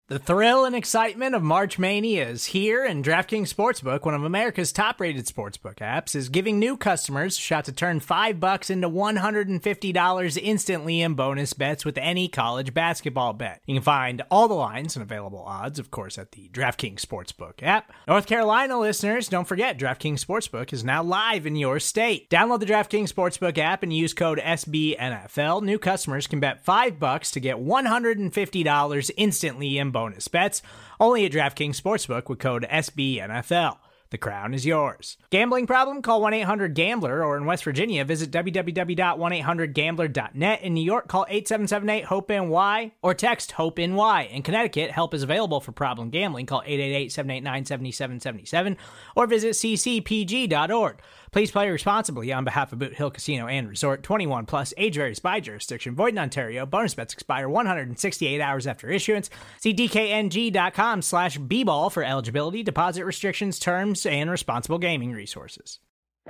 The thrill and excitement of March Mania is here, and DraftKings Sportsbook, one of America's top-rated sportsbook apps, is giving new customers a shot to turn $5 into $150 instantly in bonus bets with any college basketball bet. You can find all the lines and available odds, of course, at the DraftKings Sportsbook app. North Carolina listeners, don't forget, DraftKings Sportsbook is now live in your state. Download the DraftKings Sportsbook app and use code SBNFL. New customers can bet $5 to get $150 instantly in bonus bets, only at DraftKings Sportsbook with code SBNFL. The crown is yours. Gambling problem? Call 1-800-GAMBLER, or in West Virginia, visit www.1800gambler.net. In New York, call 877-8-HOPE-NY or text HOPE-NY. In Connecticut, help is available for problem gambling. Call 888-789-7777 or visit ccpg.org. Please play responsibly on behalf of Boot Hill Casino and Resort. 21 plus, age varies by jurisdiction. Void in Ontario. Bonus bets expire 168 hours after issuance. See dkng.com/bball for eligibility, deposit restrictions, terms, and responsible gaming resources.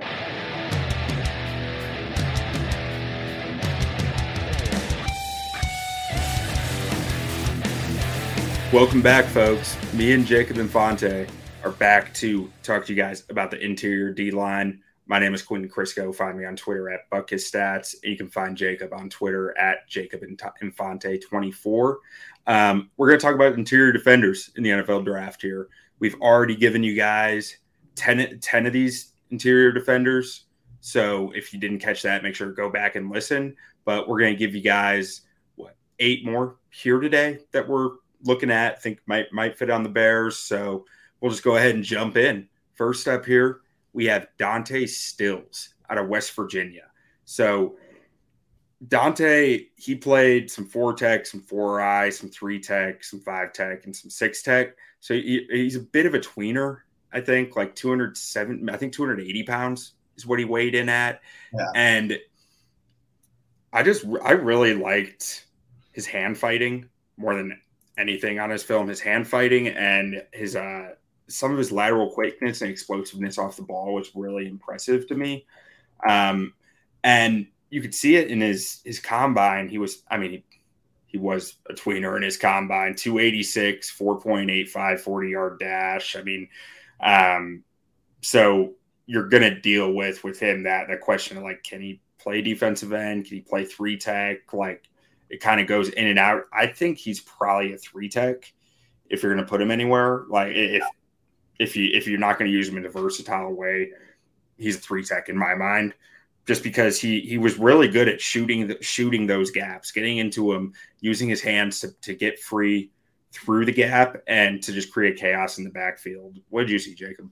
Welcome back, folks. Me and Jacob Infante are back to talk to you guys about the interior D-line. My name is Quentin Crisco. Find me on Twitter at BuckHisStats. You can find Jacob on Twitter at JacobInfante24. We're going to talk about interior defenders in the NFL draft here. We've already given you guys 10 of these interior defenders. So if you didn't catch that, make sure to go back and listen. But we're going to give you guys, 8 more here today that we're looking at. Think might fit on the Bears. So we'll just go ahead and jump in. First up here, we have Dante Stills out of West Virginia. So Dante, he played some 4-tech, some 4-eye, some 3-tech, some 5-tech, and some 6-tech. So he's a bit of a tweener, I think, like 280 pounds is what he weighed in at. Yeah. And I really liked his hand fighting more than anything on his film. His hand fighting and his some of his lateral quickness and explosiveness off the ball was really impressive to me. And you could see it in his combine. He was a tweener in his combine, 286, 4.85, 40-yard dash. So you're going to deal with him that question of, like, can he play defensive end? Can he play 3-tech? Like, it kind of goes in and out. I think he's probably a 3-tech if you're going to put him anywhere. Like, if you're not going to use him in a versatile way, he's a 3-tech in my mind, just because he was really good at shooting those gaps, getting into them, using his hands to get free through the gap and to just create chaos in the backfield. What did you see, Jacob?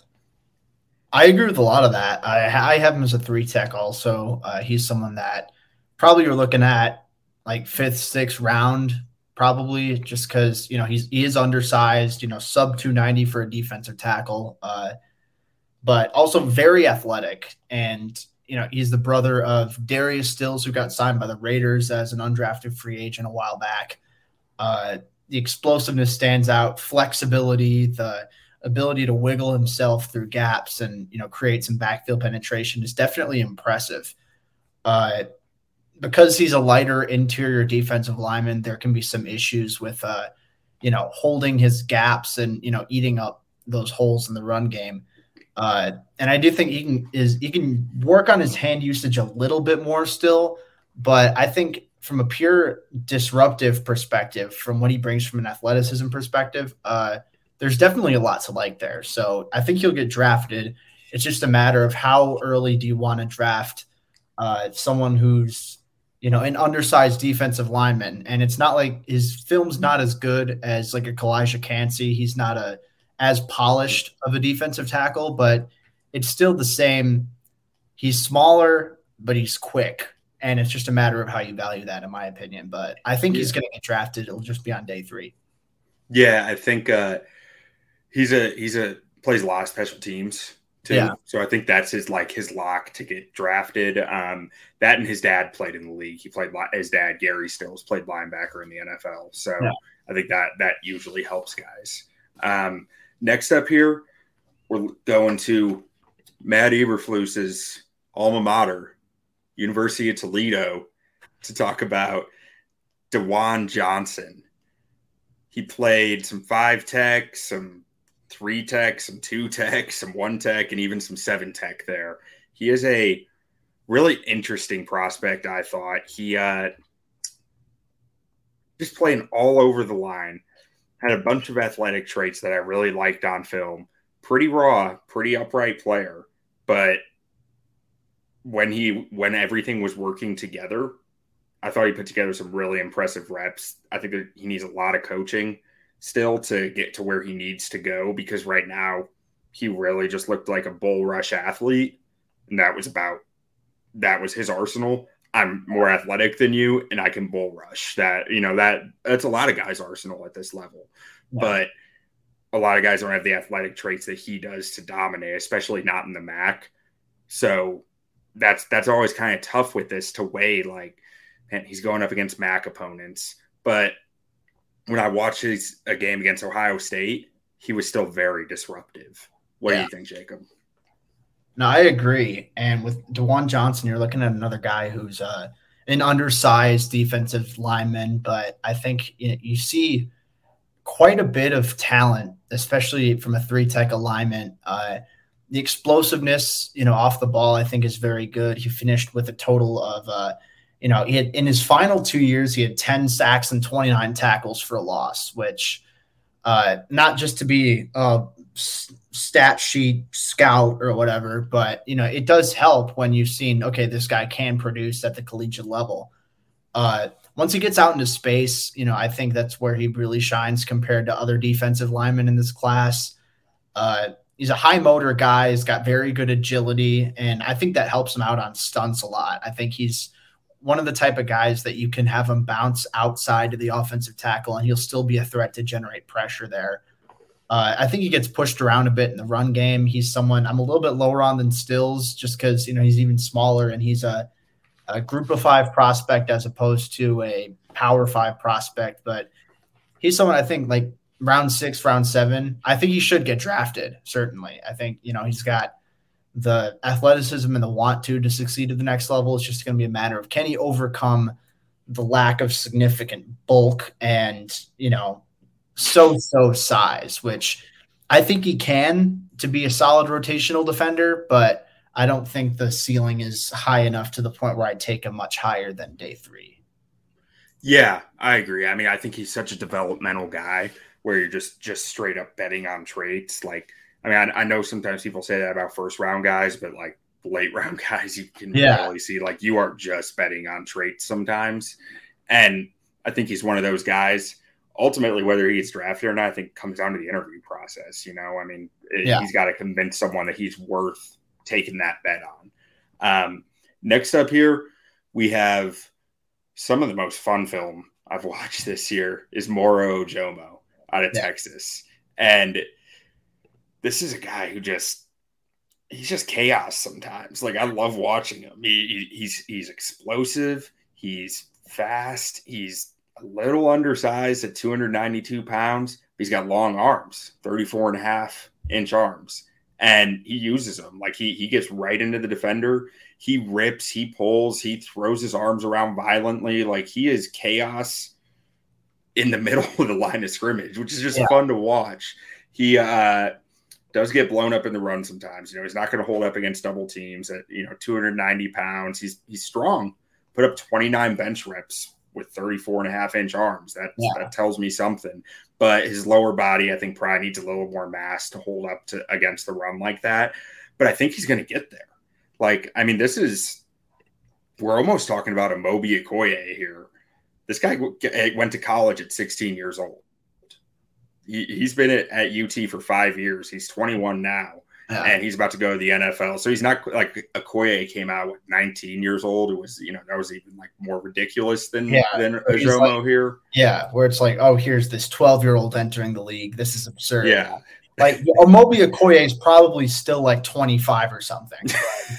I agree with a lot of that. I have him as a 3-tech also. He's someone that probably you're looking at like 5th, 6th round, probably, just because, he is undersized, sub 290 for a defensive tackle, but also very athletic. And, he's the brother of Darius Stills, who got signed by the Raiders as an undrafted free agent a while back. The explosiveness stands out, flexibility, the ability to wiggle himself through gaps and, create some backfield penetration is definitely impressive. Because he's a lighter interior defensive lineman, there can be some issues with, holding his gaps and, eating up those holes in the run game. And I do think he can work on his hand usage a little bit more still, but I think from a pure disruptive perspective, from what he brings from an athleticism perspective, there's definitely a lot to like there. So I think he'll get drafted. It's just a matter of how early do you want to draft someone who's, an undersized defensive lineman. And it's not like his film's not as good as like a Kalijah Kancey. He's not as polished of a defensive tackle, but it's still the same. He's smaller, but he's quick. And it's just a matter of how you value that, in my opinion. But I think he's going to get drafted. It'll just be on day 3. Yeah, I think he's plays a lot of special teams too. Yeah. So I think that's his lock to get drafted. That and his dad played in the league. His dad, Gary Stills, played linebacker in the NFL. So yeah. I think that usually helps guys. Next up here, we're going to Matt Eberflus's alma mater, University of Toledo, to talk about DeJuan Johnson. He played some 5-tech, some 3-tech, some 2-tech, some 1-tech, and even some 7-tech there. He is a really interesting prospect, I thought. He just playing all over the line, had a bunch of athletic traits that I really liked on film. Pretty raw, pretty upright player, but when everything was working together, I thought he put together some really impressive reps. I think that he needs a lot of coaching still to get to where he needs to go, because right now he really just looked like a bull rush athlete, and that was his arsenal. I'm more athletic than you and I can bull rush. That's a lot of guys' arsenal at this level. Yeah. But a lot of guys don't have the athletic traits that he does to dominate, especially not in the MAC. So that's always kind of tough with this to weigh, like, man, he's going up against MAC opponents. But when I watched a game against Ohio State, he was still very disruptive. What do you think, Jacob? No, I agree. And with DeJuan Johnson, you're looking at another guy who's an undersized defensive lineman, but I think you see quite a bit of talent, especially from a 3-tech alignment. The explosiveness, off the ball, I think is very good. He finished with a total of, he had, in his final 2 years, he had 10 sacks and 29 tackles for a loss, which not just to be stat sheet scout or whatever, but it does help when you've seen, okay, this guy can produce at the collegiate level. Once he gets out into space, I think that's where he really shines compared to other defensive linemen in this class. He's a high motor guy. He's got very good agility, and I think that helps him out on stunts a lot. I think he's one of the type of guys that you can have him bounce outside to the offensive tackle, and he'll still be a threat to generate pressure there. I think he gets pushed around a bit in the run game. He's someone I'm a little bit lower on than Stills, just because he's even smaller, and he's a group of 5 prospect as opposed to a power 5 prospect. But he's someone I think like round 6, round 7. I think he should get drafted. Certainly, I think he's got the athleticism and the want to succeed at the next level. It's just going to be a matter of, can he overcome the lack of significant bulk and so size, which I think he can, to be a solid rotational defender, but I don't think the ceiling is high enough to the point where I'd take him much higher than day 3. Yeah, I agree. I mean, I think he's such a developmental guy where you're just straight up betting on traits. Like, I mean, I know sometimes people say that about first round guys, but like late round guys, you can really see like you are just betting on traits sometimes. And I think he's one of those guys. Ultimately, whether he gets drafted or not, I think comes down to the interview process. I mean, he's got to convince someone that he's worth taking that bet on. Next up here, we have some of the most fun film I've watched this year is Moro Ojomo out of Texas. And this is a guy who he's just chaos sometimes. Like, I love watching him. He's explosive. He's fast. He's a little undersized at 292 pounds. He's got long arms, 34.5-inch arms. And he uses them. Like, he gets right into the defender. He rips, he pulls, he throws his arms around violently. Like, he is chaos in the middle of the line of scrimmage, which is just fun to watch. He does get blown up in the run sometimes. He's not going to hold up against double teams at 290 pounds. He's strong. Put up 29 bench reps with 34.5-inch arms. That tells me something. But his lower body, I think, probably needs a little more mass to hold up against the run like that. But I think he's going to get there. Like, I mean, we're almost talking about a Moby Okoye here. This guy went to college at 16 years old. He's been at UT for 5 years. He's 21 now, and he's about to go to the NFL. So he's not like Okoye came out at 19 years old. It was, that was even like more ridiculous than Ojomo here. Yeah, where it's like, oh, here's this 12-year-old entering the league. This is absurd. Yeah. Like, Moby Okoye is probably still like 25 or something.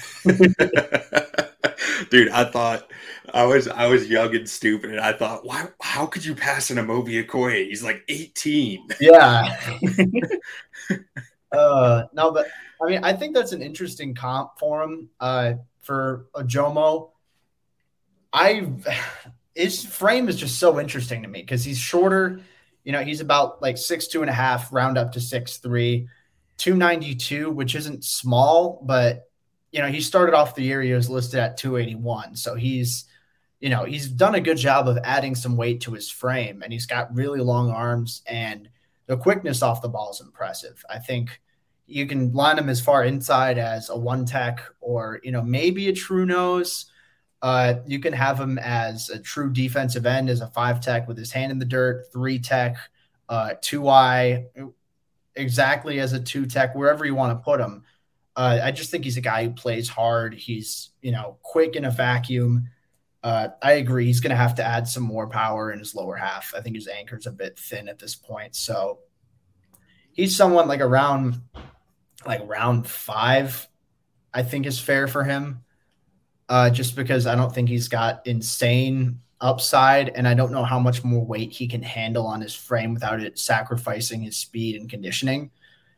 Dude, I thought I was young and stupid, and I thought, how could you pass an Moby Okoye? He's like 18. Yeah. No, but I mean, I think that's an interesting comp for him. For Ojomo, his frame is just so interesting to me because he's shorter. He's about like 6'2.5", round up to 6'3", 292, which isn't small, but he started off the year, he was listed at 281. So he's done a good job of adding some weight to his frame, and he's got really long arms, and the quickness off the ball is impressive. I think you can line him as far inside as a one tech or, maybe a true nose. You can have him as a true defensive end, as a 5 tech with his hand in the dirt, 3 tech, 2i, exactly as a 2 tech, wherever you want to put him. I just think he's a guy who plays hard. He's, quick in a vacuum. I agree. He's going to have to add some more power in his lower half. I think his anchor's a bit thin at this point. So he's someone like around round 5, I think is fair for him. Just because I don't think he's got insane upside, and I don't know how much more weight he can handle on his frame without it sacrificing his speed and conditioning.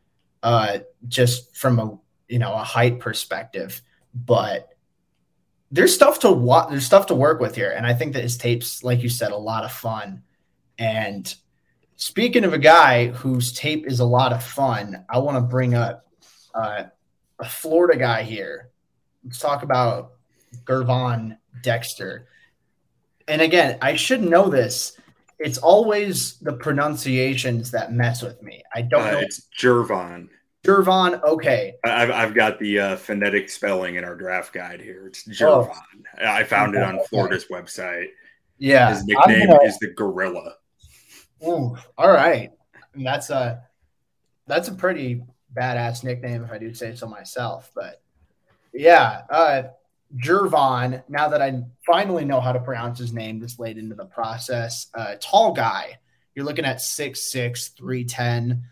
Just from a height perspective, but there's stuff to work with here. And I think that his tape's, like you said, a lot of fun. And speaking of a guy whose tape is a lot of fun, I want to bring up a Florida guy here. Let's talk about Gervon Dexter. And again, I should know this. It's always the pronunciations that mess with me. I don't know. It's Gervon. Gervon, okay. I've got the phonetic spelling in our draft guide here. It's Gervon. Oh. I found it on Florida's website. Yeah. His nickname is the Gorilla. Ooh, all right. And that's a pretty badass nickname, if I do say so myself. But yeah, Gervon, now that I finally know how to pronounce his name this late into the process, tall guy. You're looking at 6'6", 310.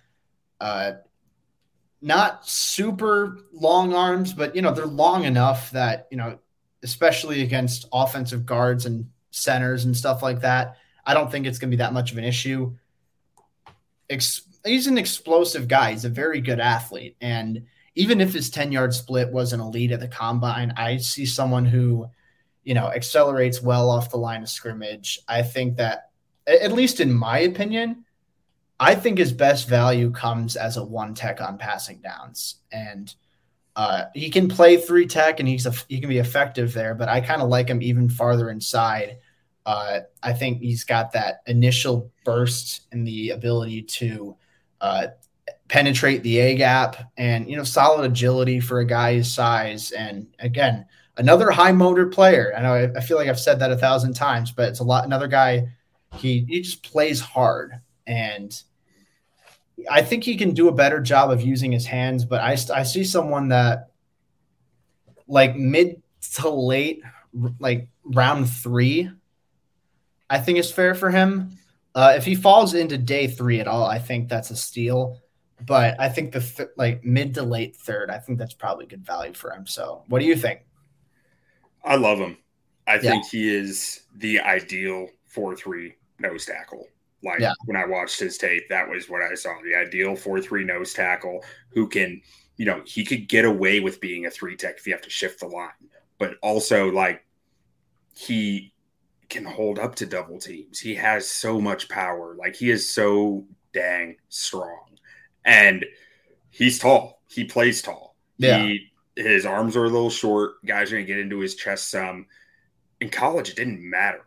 Not super long arms, but, they're long enough that, especially against offensive guards and centers and stuff like that, I don't think it's going to be that much of an issue. He's an explosive guy. He's a very good athlete. And even if his 10-yard split was an elite at the combine, I see someone who, accelerates well off the line of scrimmage. I think that, at least in my opinion, I think his best value comes as a 1 tech on passing downs. And he can play 3 tech and he can be effective there, but I kind of like him even farther inside. I think he's got that initial burst and the ability to penetrate the A gap and, solid agility for a guy his size. And again, another high motor player. I know I feel like I've said that 1,000 times, but it's another guy. He just plays hard, and I think he can do a better job of using his hands, but I see someone that like mid to late, like round 3, I think is fair for him. If he falls into day 3 at all, I think that's a steal. But I think the mid to late 3rd, I think that's probably good value for him. So what do you think? I love him. I think he is the ideal 4-3 nose tackle. When I watched his tape, that was what I saw. The ideal 4-3 nose tackle who can, he could get away with being a 3 tech if you have to shift the line. But also, he can hold up to double teams. He has so much power. He is so dang strong. And he's tall. He plays tall. Yeah. His arms are a little short. Guys are going to get into his chest some. In college, it didn't matter.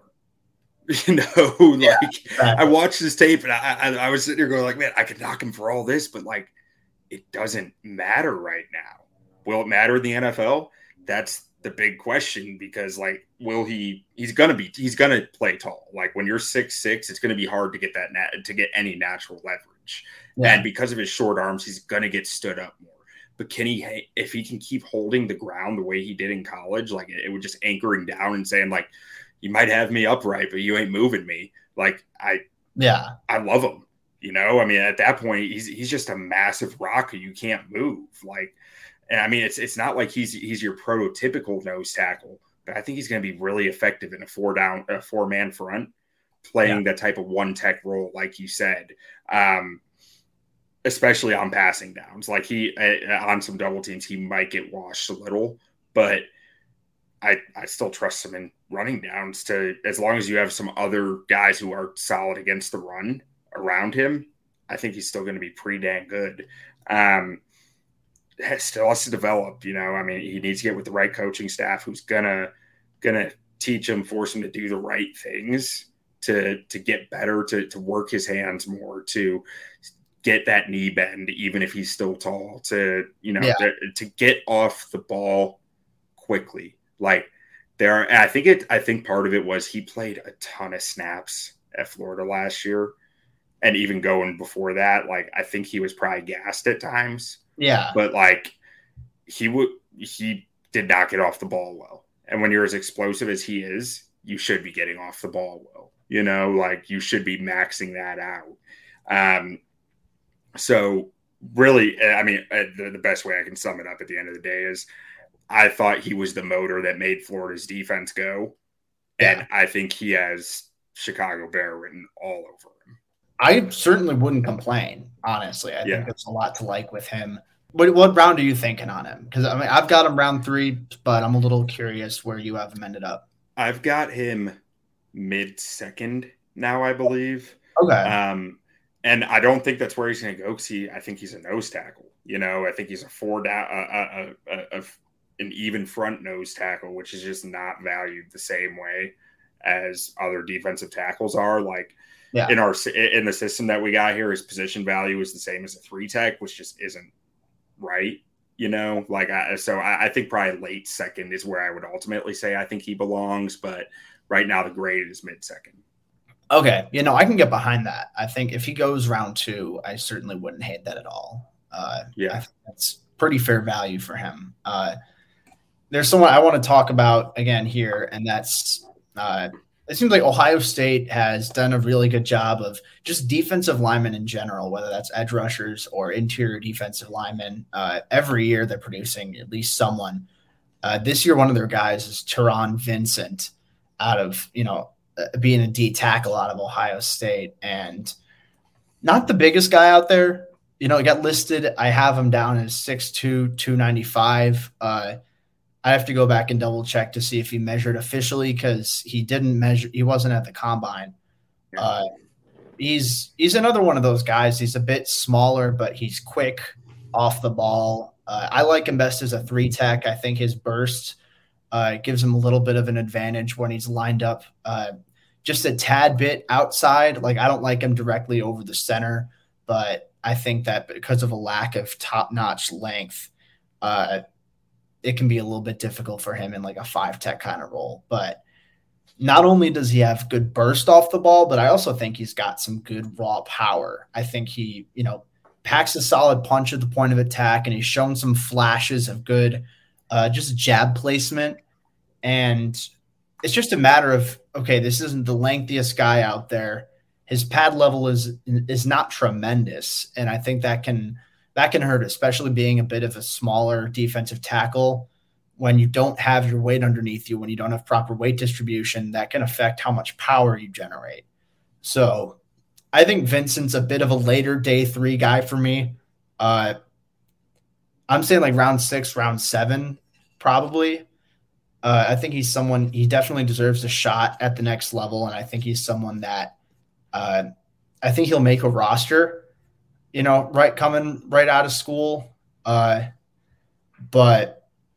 I watched this tape and I was sitting there going man, I could knock him for all this, but it doesn't matter right now. Will it matter in the NFL? That's the big question, because he's going to play tall. When you're 6'6", it's going to be hard to get to get any natural leverage. Yeah. And because of his short arms, he's going to get stood up more. But if he can keep holding the ground the way he did in college, it would just anchoring down and saying you might have me upright, but you ain't moving me. I love him. At that point, he's just a massive rock who you can't move. It's not like he's your prototypical nose tackle, but I think he's going to be really effective in a 4-man front, playing that type of 1 tech role, like you said, especially on passing downs. On some double teams, he might get washed a little, but I still trust him in running downs as long as you have some other guys who are solid against the run. around him, I think he's still going to be pretty dang good. Still has to develop, I mean, he needs to get with the right coaching staff who's gonna teach him, force him to do the right things to get better, to work his hands more, to get that knee bend, even if he's still tall, to get off the ball quickly. Like I think part of it was he played a ton of snaps at Florida last year, and even going before that, like I think he was probably gassed at times. Yeah. But like he did not get off the ball well. And when you're as explosive as he is, you should be getting off the ball well. Like you should be maxing that out. So really, I mean, the best way I can sum it up at the end of the day is I thought he was the motor that made Florida's defense go. Yeah. And I think he has Chicago Bear written all over him. I certainly wouldn't complain, honestly. I think there's a lot to like with him. What round are you thinking on him? Because I mean, I've got him round 3, but I'm a little curious where you have him ended up. I've got him mid-second now, I believe. Okay. And I don't think that's where he's going to go. Because I think he's a nose tackle. I think he's a 4 down, an even front nose tackle, which is just not valued the same way as other defensive tackles are. Like in the system that we got here, his position value is the same as a 3 tech, which just isn't right. I think probably late second is where I would ultimately say I think he belongs. But right now the grade is mid-second. Okay. I can get behind that. I think if he goes round 2, I certainly wouldn't hate that at all. I think that's pretty fair value for him. There's someone I want to talk about again here, and that's it seems like Ohio State has done a really good job of just defensive linemen in general, whether that's edge rushers or interior defensive linemen. Every year they're producing at least someone. This year, one of their guys is Teron Vincent out of, being a D tackle out of Ohio State, and not the biggest guy out there. He got listed. I have him down as 6'2", 295. I have to go back and double check to see if he measured officially, because he didn't measure. He wasn't at the combine. He's another one of those guys. He's a bit smaller, but he's quick off the ball. I like him best as a 3 tech. I think his burst gives him a little bit of an advantage when he's lined up just a tad bit outside. Like I don't like him directly over the center, but I think that because of a lack of top-notch length, it can be a little bit difficult for him in like a 5 tech kind of role. But not only does he have good burst off the ball, but I also think he's got some good raw power. I think he, packs a solid punch at the point of attack, and he's shown some flashes of good just jab placement. And it's just a matter of, okay, this isn't the lengthiest guy out there. His pad level is not tremendous. And I think that can hurt, especially being a bit of a smaller defensive tackle. When you don't have your weight underneath you, when you don't have proper weight distribution, that can affect how much power you generate. So I think Vincent's a bit of a later day 3 guy for me. I'm saying like round 6, round 7, probably. I think he's someone, he definitely deserves a shot at the next level. And I think he's someone that I think he'll make a roster, coming right out of school. But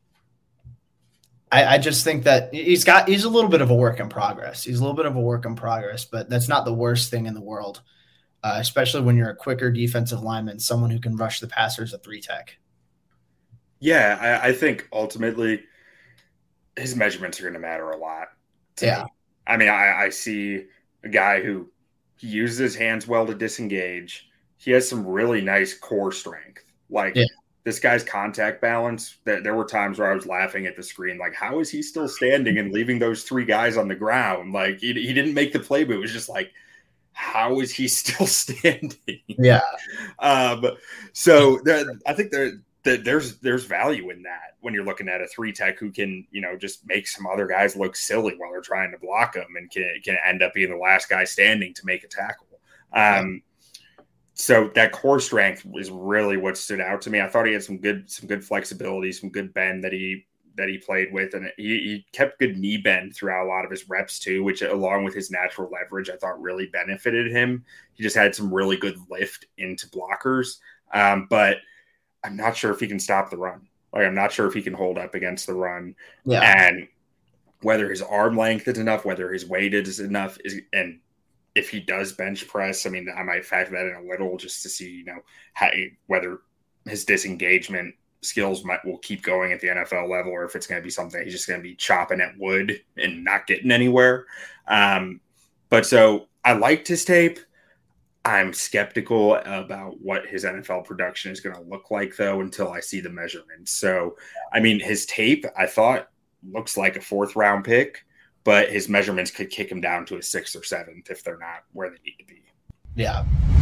I just think that he's a little bit of a work in progress. But that's not the worst thing in the world, especially when you're a quicker defensive lineman, someone who can rush the passer as a 3 tech. Yeah, I think ultimately his measurements are going to matter a lot. Me. I mean, I see a guy who he uses his hands well to disengage. He has some really nice core strength. This guy's contact balance, there were times where I was laughing at the screen, like, how is he still standing and leaving those 3 guys on the ground? Like, he didn't make the play, but it was just like, how is he still standing? Yeah. So I think there's value in that when you're looking at a 3 tech who can, just make some other guys look silly while they're trying to block them and can end up being the last guy standing to make a tackle. So that core strength is really what stood out to me. I thought he had some good flexibility, some good bend that he that he played with, and he kept good knee bend throughout a lot of his reps too, which along with his natural leverage, I thought really benefited him. He just had some really good lift into blockers, but I'm not sure if he can stop the run. Like, I'm not sure if he can hold up against the run, and whether his arm length is enough, whether his weight is enough, and if he does bench press, I mean, I might factor that in a little just to see, whether his disengagement skills will keep going at the NFL level, or if it's going to be something he's just going to be chopping at wood and not getting anywhere. But so I liked his tape. I'm skeptical about what his NFL production is going to look like, though, until I see the measurements. So, I mean, his tape, I thought, looks like a 4th-round pick, but his measurements could kick him down to a 6th or 7th if they're not where they need to be. Yeah.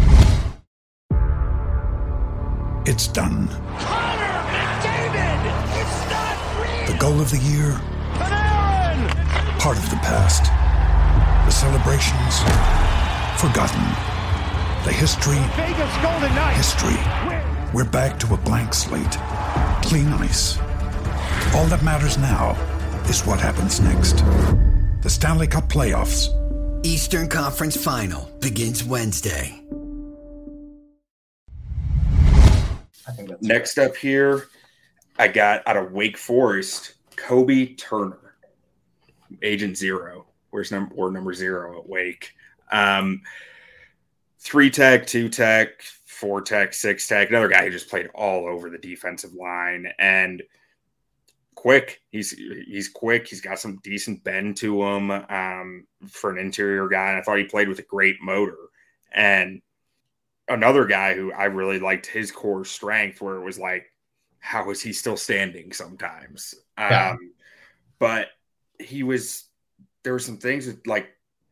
It's done. Connor McDavid! It's not real! The goal of the year, part of the past. The celebrations, forgotten. The history, Vegas Golden Knights! history. We're back to a blank slate. Clean ice. All that matters now is what happens next. The Stanley Cup Playoffs. Eastern Conference Final begins Wednesday. Next up here, I got out of Wake Forest, Kobe Turner, Agent Zero. We're number 0 at Wake. 3-tech, 2-tech, 4-tech, 6-tech. Another guy who just played all over the defensive line and quick. He's quick. He's got some decent bend to him for an interior guy. And I thought he played with a great motor. And another guy who I really liked his core strength, where it was like, how is he still standing sometimes? Yeah. But there were some things that, like,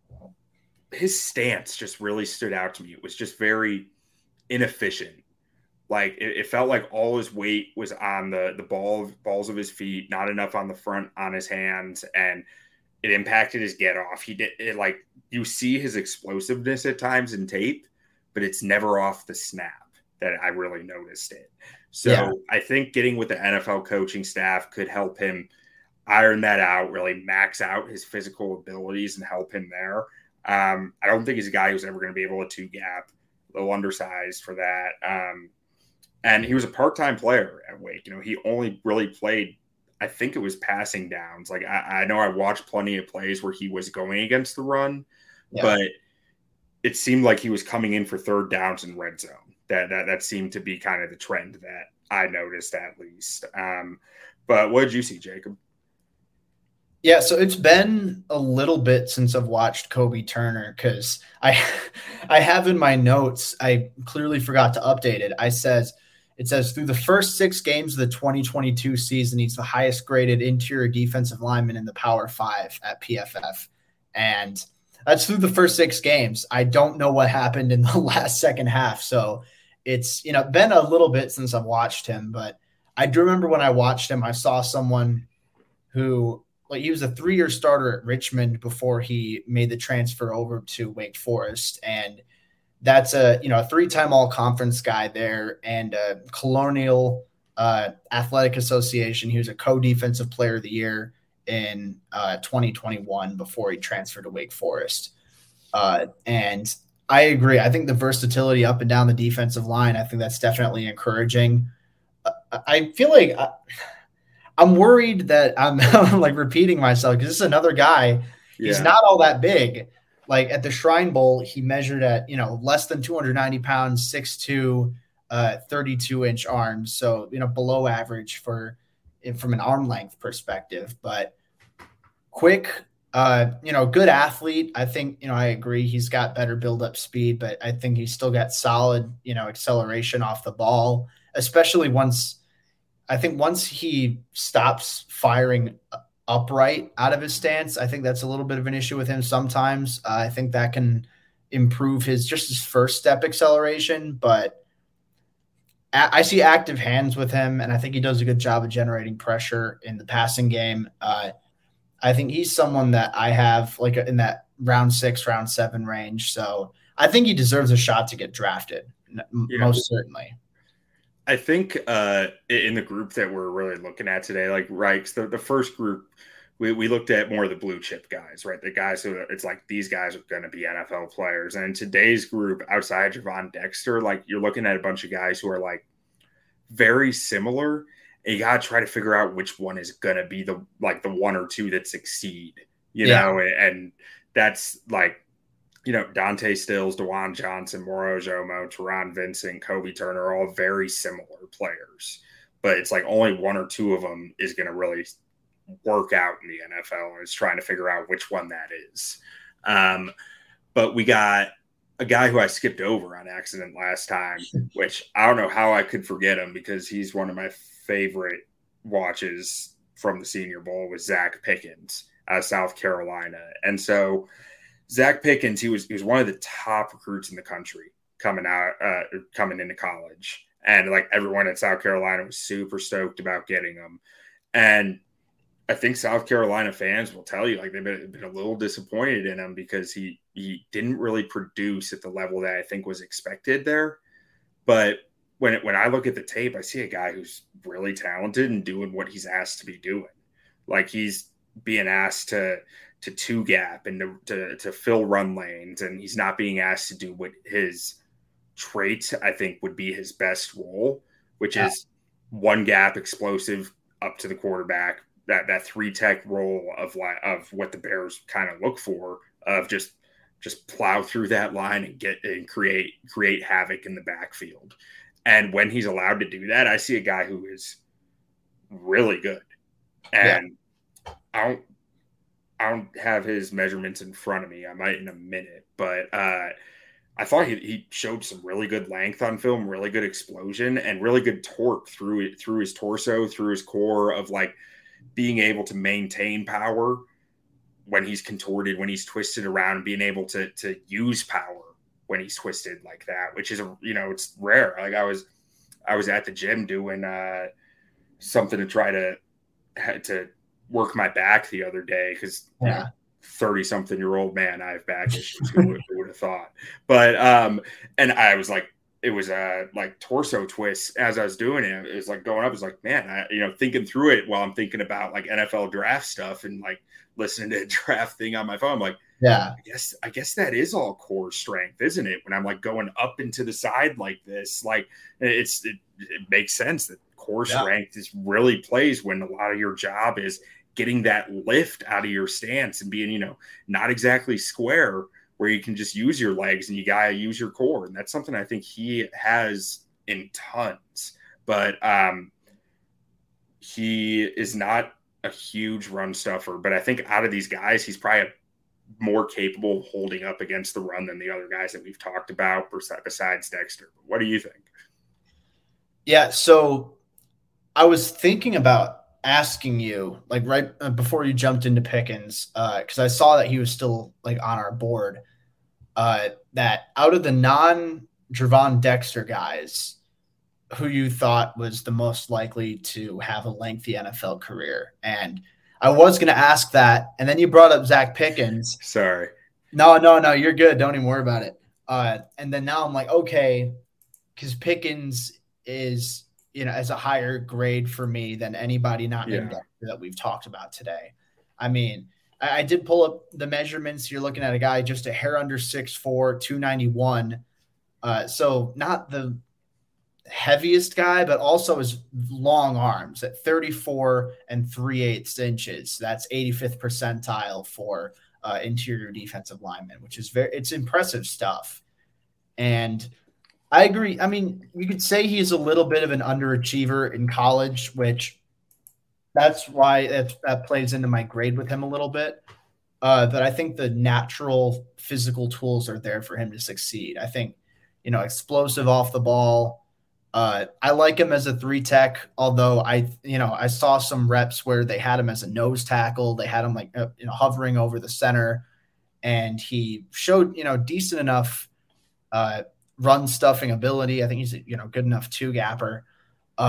his stance just really stood out to me. It was just very inefficient. Like, it felt like all his weight was on the balls of his feet, not enough on the front on his hands, and it impacted his get off. Like, you see his explosiveness at times in tape, but it's never off the snap that I really noticed it. So I think getting with the NFL coaching staff could help him iron that out, really max out his physical abilities and help him there. I don't think he's a guy who's ever going to be able to 2-gap, a little undersized for that. And he was a part-time player at Wake. He only really played, I think it was passing downs. Like, I know I watched plenty of plays where he was going against the run, but it seemed like he was coming in for 3rd downs in red zone. That seemed to be kind of the trend that I noticed, at least. But what did you see, Jacob? Yeah, so it's been a little bit since I've watched Kobe Turner, because I have in my notes, I clearly forgot to update it. It says through the first 6 games of the 2022 season, he's the highest graded interior defensive lineman in the Power 5 at PFF. And that's through the first 6 games. I don't know what happened in the last second half. So it's, been a little bit since I've watched him, but I do remember when I watched him, I saw someone who, like, he was a 3-year starter at Richmond before he made the transfer over to Wake Forest. And that's a 3-time all-conference guy there, and a Colonial Athletic Association. He was a co-defensive player of the year in 2021 before he transferred to Wake Forest. And I agree. I think the versatility up and down the defensive line, I think that's definitely encouraging. I feel like I'm worried that I'm like repeating myself, because this is another guy. He's not all that big. Like, at the Shrine Bowl, he measured at, less than 290 pounds, 6'2", 32-inch arms. So, below average from an arm length perspective, but quick, good athlete. I think, I agree. He's got better build-up speed, but I think he's still got solid, acceleration off the ball, especially once he stops firing upright out of his stance. I think that's a little bit of an issue with him sometimes. I think that can improve his first step acceleration, but I see active hands with him, and I think he does a good job of generating pressure in the passing game. I think he's someone that I have like in that round 6, round 7 range. So I think he deserves a shot to get drafted, most certainly. I think in the group that we're really looking at today, like, right, the first group, we looked at more of the blue chip guys, right? The guys who it's like these guys are going to be NFL players. And in today's group, outside Javon Dexter, like you're looking at a bunch of guys who are like very similar. And you got to try to figure out which one is going to be the one or two that succeed, you know? And that's like, you know, Dante Stills, DeJuan Johnson, Moro Ojomo, Teron Vincent, Kobe Turner are all very similar players. But it's like only one or two of them is going to really work out in the NFL, and is trying to figure out which one that is. But we got a guy who I skipped over on accident last time, which I don't know how I could forget him because he's one of my favorite watches from the Senior Bowl, was Zach Pickens out of South Carolina. And so Zach Pickens, he was one of the top recruits in the country coming into college. And like everyone in South Carolina was super stoked about getting him. And I think South Carolina fans will tell you, like, they've been a little disappointed in him because he didn't really produce at the level that I think was expected there. But when I look at the tape, I see a guy who's really talented and doing what he's asked to be doing. Like, he's being asked to two gap and to fill run lanes, and he's not being asked to do what his traits I think would be his best role, which is one gap, explosive up to the quarterback. That three tech role of what the Bears kind of look for, of just plow through that line and create havoc in the backfield. And when he's allowed to do that, I see a guy who is really good. And I don't have his measurements in front of me. I might in a minute, but I thought he showed some really good length on film, really good explosion, and really good torque through his torso, through his core, of like being able to maintain power when he's contorted, when he's twisted around, and being able to use power when he's twisted like that, which is, it's rare. Like I was at the gym doing something to try to work my back the other day, because 30-something-year-old man, I have back issues. Who would have thought? But and I was like, it was like torso twists as I was doing it. It was like going up. It's like, man, thinking through it while I'm thinking about like NFL draft stuff and like listening to a draft thing on my phone. I'm like, I guess that is all core strength, isn't it? When I'm like going up into the side like this, like it makes sense that core strength really plays when a lot of your job is getting that lift out of your stance and being, not exactly square, where you can just use your legs and you got to use your core. And that's something I think he has in tons. But he is not a huge run stuffer. But I think out of these guys, he's probably more capable of holding up against the run than the other guys that we've talked about besides Dexter. What do you think? Yeah, so I was thinking about asking you, like, right before you jumped into Pickens, because I saw that he was still like on our board, that out of the non-Javon Dexter guys, who you thought was the most likely to have a lengthy NFL career. And I was going to ask that, and then you brought up Zach Pickens. Sorry. No, you're good. Don't even worry about it. And then now I'm like, okay, because Pickens is, as a higher grade for me than anybody not named Dexter that we've talked about today. I mean, I did pull up the measurements. You're looking at a guy just a hair under 6'4", 291. So not the heaviest guy, but also his long arms at 34 3/8 inches. That's 85th percentile for interior defensive linemen, which is it's impressive stuff. And I agree. I mean, you could say he's a little bit of an underachiever in college, which that's why that plays into my grade with him a little bit. But I think the natural physical tools are there for him to succeed. I think, explosive off the ball. I like him as a 3-tech, although I saw some reps where they had him as a nose tackle. They had him hovering over the center, and he showed, decent enough run stuffing ability. I think he's good enough 2-gapper.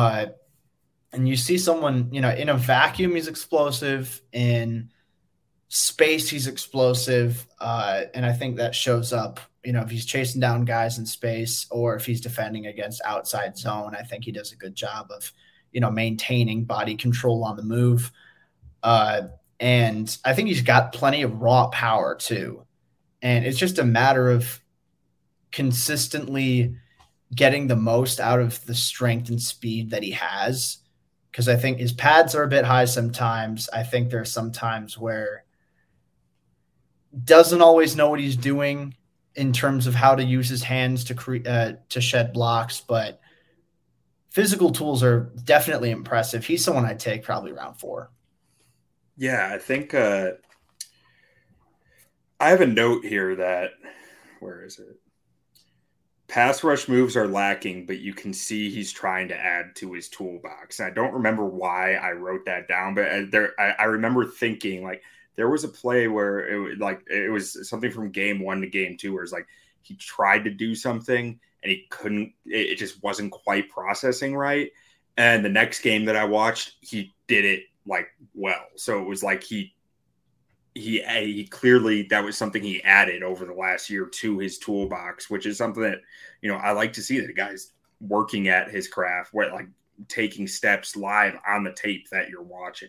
And you see someone, in a vacuum, he's explosive. In space, he's explosive. And I think that shows up, if he's chasing down guys in space or if he's defending against outside zone. I think he does a good job of, maintaining body control on the move. And I think he's got plenty of raw power too. And it's just a matter of consistently getting the most out of the strength and speed that he has. Because I think his pads are a bit high sometimes. I think there's some times where doesn't always know what he's doing in terms of how to use his hands to shed blocks, but physical tools are definitely impressive. He's someone I'd take probably round 4. Yeah, I think I have a note here that, where is it? Pass rush moves are lacking, but you can see he's trying to add to his toolbox. And I don't remember why I wrote that down, but I remember thinking like there was a play where it was something from game 1 to game 2 where it's like he tried to do something and he couldn't. It just wasn't quite processing right. And the next game that I watched, he did it like well. So it was like he clearly, that was something he added over the last year to his toolbox, which is something that, I like to see, that the guy's working at his craft, like taking steps live on the tape that you're watching.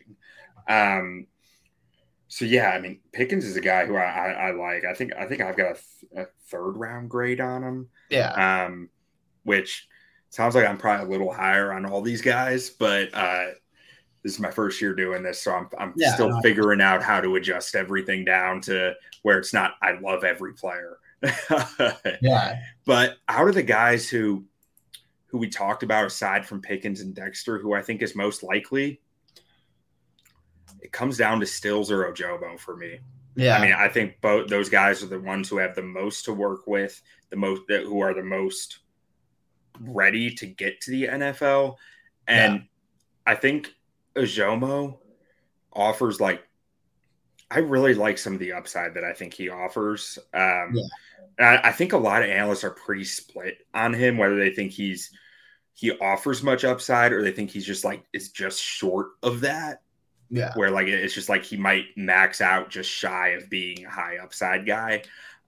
So yeah, I mean, Pickens is a guy who I like. I think I've got a 3rd round grade on him. Yeah. Which sounds like I'm probably a little higher on all these guys, but this is my first year doing this, so I'm still figuring out how to adjust everything down to where it's not I love every player. Yeah. But out of the guys who we talked about, aside from Pickens and Dexter, who I think is most likely, it comes down to Stills or Ojomo for me. Yeah. I mean, I think both those guys are the ones who have the most to work with, who are the most ready to get to the NFL. And I think Ojomo offers, like, I really like some of the upside that I think he offers. I think a lot of analysts are pretty split on him, whether they think he offers much upside or they think he's just like, it's just short of that. Yeah. Where like, it's just like he might max out just shy of being a high upside guy.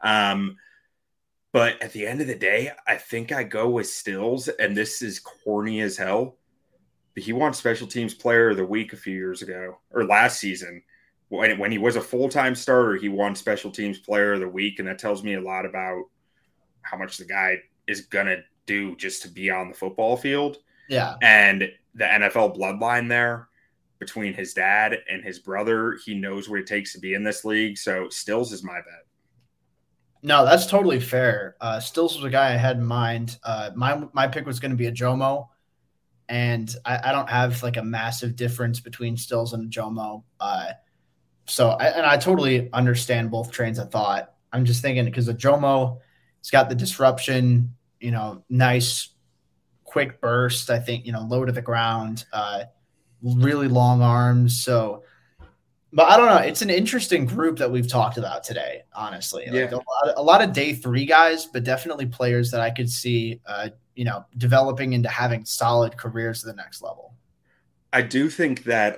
But at the end of the day, I think I go with Stills, and this is corny as hell. He won Special Teams Player of the Week a few years ago, or last season. When he was a full-time starter, he won Special Teams Player of the Week, and that tells me a lot about how much the guy is going to do just to be on the football field. Yeah. And the NFL bloodline there between his dad and his brother, he knows what it takes to be in this league. So Stills is my bet. No, that's totally fair. Stills was a guy I had in mind. My pick was going to be Ojomo. And I don't have like a massive difference between Stills and Ojomo. So I totally understand both trains of thought. I'm just thinking because Ojomo has got the disruption, nice quick burst. I think, low to the ground, really long arms. So, but I don't know. It's an interesting group that we've talked about today, honestly. Like a lot of day 3 guys, but definitely players that I could see, developing into having solid careers to the next level. I do think that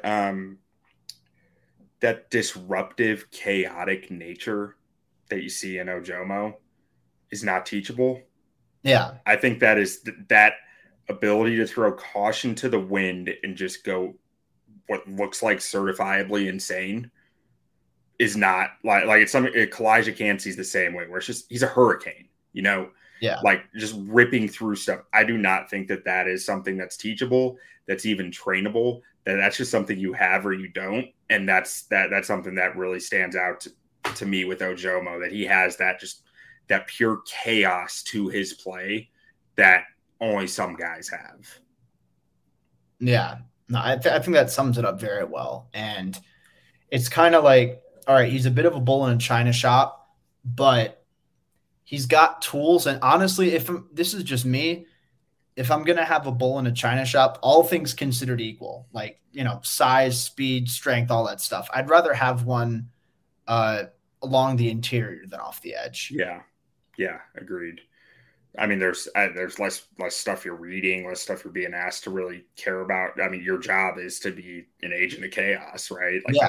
that disruptive, chaotic nature that you see in Ojomo is not teachable. Yeah. I think that is that ability to throw caution to the wind and just go what looks like certifiably insane is not like it's something. Kalijah Kancey's the same way, where it's just he's a hurricane, Yeah. like just ripping through stuff. I do not think that is something that's teachable, that's even trainable. That's just something you have or you don't, and that's something that really stands out to me with Ojomo, that he has that pure chaos to his play that only some guys have. Yeah. No, I think that sums it up very well. And it's kind of like, all right, he's a bit of a bull in a china shop, but he's got tools. And honestly, this is just me, if I'm going to have a bull in a china shop, all things considered equal, like, size, speed, strength, all that stuff, I'd rather have one along the interior than off the edge. Yeah. Yeah. Agreed. I mean, there's less stuff you're reading, less stuff you're being asked to really care about. I mean, your job is to be an agent of chaos, right? Like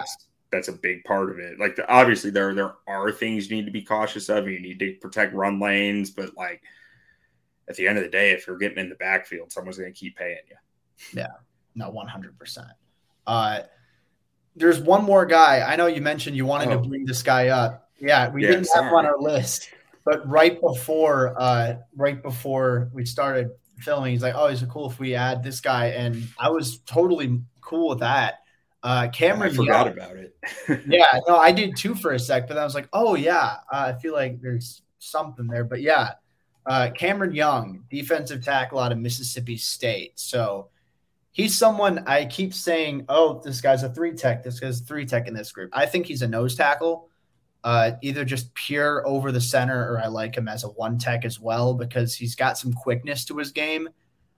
that's a big part of it. Like, obviously there are things you need to be cautious of. You need to protect run lanes, but like at the end of the day, if you're getting in the backfield, someone's going to keep paying you. Yeah, no, 100%. There's one more guy. I know you mentioned you wanted to bring this guy up. Yeah, we didn't have him on our list, but right before we started filming, he's like, "Oh, is it cool if we add this guy?" And I was totally cool with that. Cameron, I forgot about it. Yeah, no, I did too for a sec, but then I was like, "Oh yeah, I feel like there's something there." But yeah, Cameron Young, defensive tackle out of Mississippi State. So he's someone I keep saying, "Oh, this guy's a 3-tech. This guy's a 3-tech in this group." I think he's a nose tackle. Either just pure over the center, or I like him as a 1-tech as well because he's got some quickness to his game.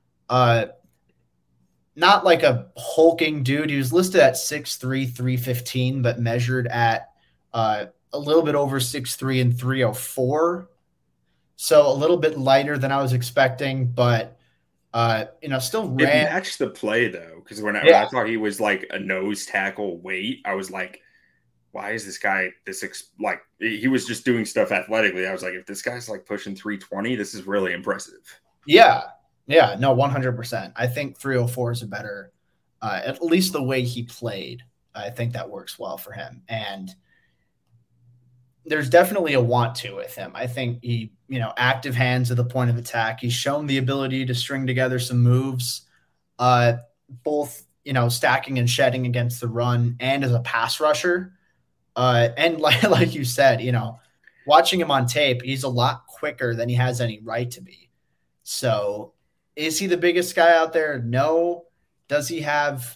Not like a hulking dude. He was listed at 6'3", 315, but measured at a little bit over 6'3" and 304. So a little bit lighter than I was expecting, but still ran. It matched the play though, because when I thought he was like a nose tackle weight, I was like, why is this guy like he was just doing stuff athletically. I was like, if this guy's like pushing 320, this is really impressive. Yeah, no, 100%. I think 304 is a better, at least the way he played. I think that works well for him. And there's definitely a want to with him. I think he, active hands at the point of attack. He's shown the ability to string together some moves, both, stacking and shedding against the run and as a pass rusher. And like you said, watching him on tape, he's a lot quicker than he has any right to be. So is he the biggest guy out there? No. Does he have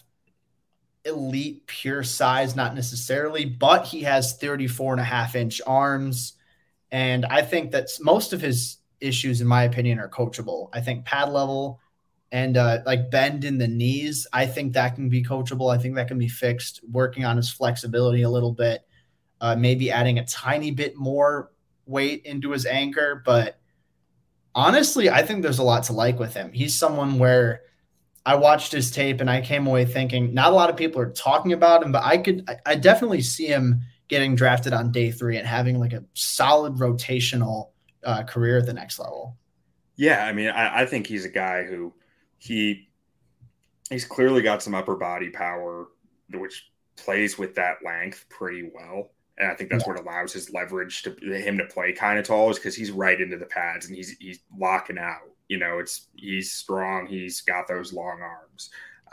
elite pure size? Not necessarily, but he has 34.5-inch arms. And I think that most of his issues, in my opinion, are coachable. I think pad level and like bend in the knees, I think that can be coachable. I think that can be fixed, working on his flexibility a little bit, maybe adding a tiny bit more weight into his anchor. But honestly, I think there's a lot to like with him. He's someone where I watched his tape and I came away thinking not a lot of people are talking about him, but I definitely see him getting drafted on day 3 and having like a solid rotational career at the next level. Yeah. I mean, I think he's a guy who he's clearly got some upper body power, which plays with that length pretty well. And I think that's what allows his leverage to him to play kind of tall, is because he's right into the pads and he's locking out. He's strong. He's got those long arms.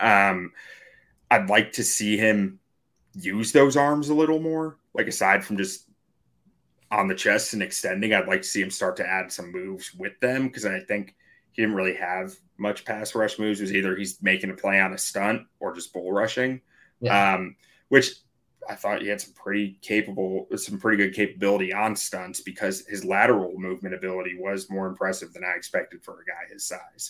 I'd like to see him use those arms a little more, like aside from just on the chest and extending. I'd like to see him start to add some moves with them, because I think he didn't really have much pass rush moves. It was either he's making a play on a stunt or just bull rushing, which I thought he had some pretty good capability on stunts, because his lateral movement ability was more impressive than I expected for a guy his size.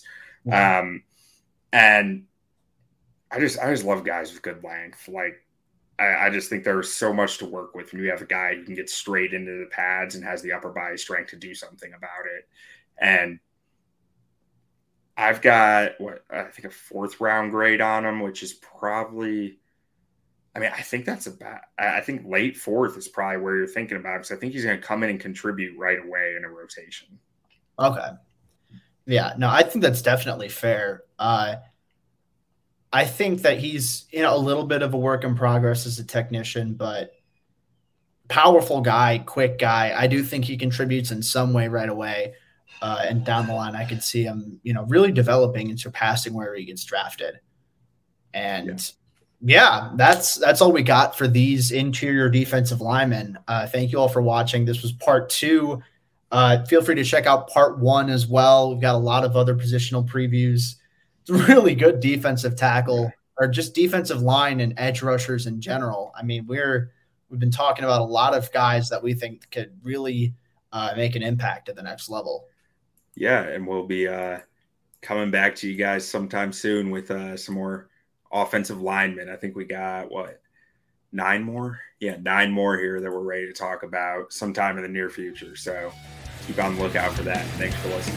And I just love guys with good length. Like, I just think there's so much to work with when you have a guy who can get straight into the pads and has the upper body strength to do something about it. And I've got I think a 4th round grade on him, which is probably, I think that's I think late 4th is probably where you're thinking about, because I think he's going to come in and contribute right away in a rotation. Okay. Yeah, no, I think that's definitely fair. I think that he's a little bit of a work in progress as a technician, but powerful guy, quick guy. I do think he contributes in some way right away. And down the line, I could see him, really developing and surpassing where he gets drafted. And that's all we got for these interior defensive linemen. Thank you all for watching. This was part 2. Feel free to check out part 1 as well. We've got a lot of other positional previews. It's a really good defensive tackle, or just defensive line and edge rushers in general. We've been talking about a lot of guys that we think could really make an impact at the next level. Yeah, and we'll be coming back to you guys sometime soon with some more offensive linemen. I think we got 9 more? Yeah, 9 more here that we're ready to talk about sometime in the near future. So keep on the lookout for that. Thanks for listening.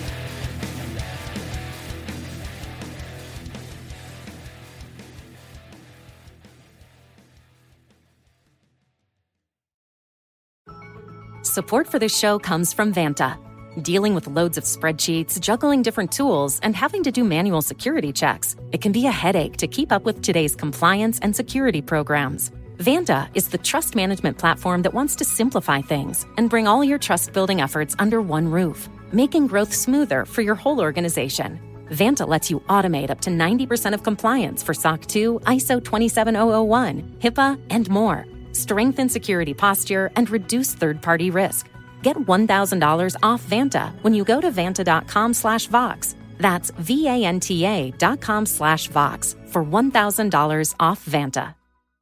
Support for this show comes from Vanta. Dealing with loads of spreadsheets, juggling different tools, and having to do manual security checks, it can be a headache to keep up with today's compliance and security programs. Vanta is the trust management platform that wants to simplify things and bring all your trust-building efforts under one roof, making growth smoother for your whole organization. Vanta lets you automate up to 90% of compliance for SOC 2, ISO 27001, HIPAA, and more. Strengthen security posture and reduce third-party risk. Get $1,000 off Vanta when you go to vanta.com/Vox. That's VANTA.com/Vox for $1,000 off Vanta.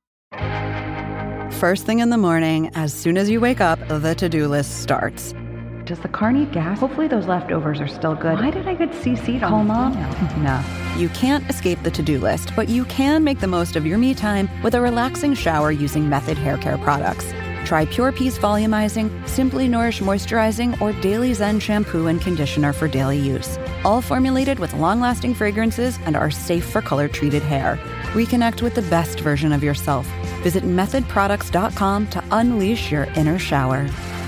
First thing in the morning, as soon as you wake up, the to-do list starts. Does the car need gas? Hopefully those leftovers are still good. Why did I get CC'd on the email? No. You can't escape the to-do list, but you can make the most of your me time with a relaxing shower using Method Hair Care products. Try Pure Peace Volumizing, Simply Nourish Moisturizing, or Daily Zen Shampoo and Conditioner for daily use. All formulated with long-lasting fragrances and are safe for color-treated hair. Reconnect with the best version of yourself. Visit methodproducts.com to unleash your inner shower.